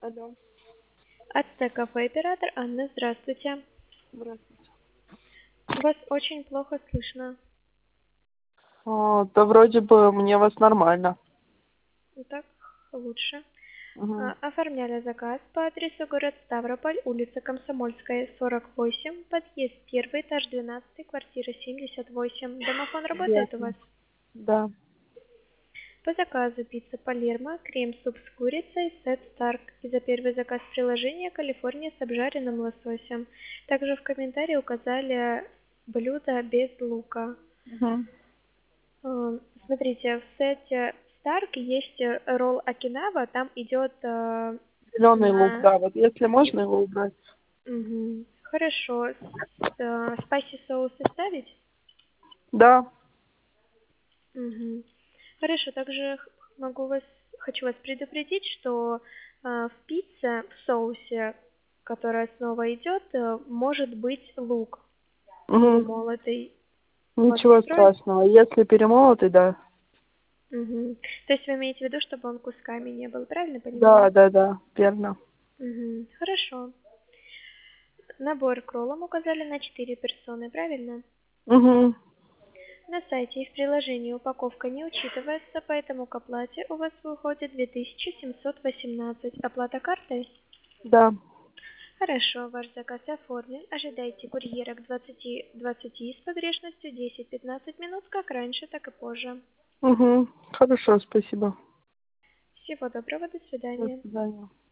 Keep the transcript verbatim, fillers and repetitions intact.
Алло. Ацтек Кафе, оператор Анна, здравствуйте. Здравствуйте. Вас очень плохо слышно. А, да вроде бы мне вас нормально. Так лучше. Мгм. А, Оформляли заказ по адресу город Ставрополь, улица Комсомольская, сорок восемь, подъезд первый, этаж двенадцатый, квартира семьдесят восемь. Домофон работает у вас? Ясно. Да. По заказу пицца Палермо, крем-суп с курицей, сет Старк. И за первый заказ приложения Калифорния с обжаренным лососем. Также в комментарии указали блюдо без лука. Мгм. Э, Смотрите, в сете Старк есть э, ролл Окинава, там идет э, Зеленый лук, на... да. Вот если и- можно его убрать. Мгм. Хорошо. С- э, Спайси соусы ставить? Да. Мгм. Хорошо, также х- могу вас, хочу вас предупредить, что э, в пицце, в соусе, который основа идет, э, может быть лук Мгм. перемолотый. Вас Ничего устроит? страшного. Если перемолотый, да. Мгм. То есть вы имеете в виду, чтобы он кусками не был, правильно Да, понимаю? да, да. Верно. Мгм. Хорошо. Набор к роллам указали на четыре персоны, правильно? Угу. На сайте и в приложении упаковка не учитывается, поэтому к оплате у вас выходит две тысячи семьсот восемнадцать. Оплата картой? Да. Хорошо, ваш заказ оформлен. Ожидайте курьера к двадцати двадцати с погрешностью десять-пятнадцать минут, как раньше, так и позже. Угу. Хорошо, спасибо. Всего доброго, до До свидания. свидания.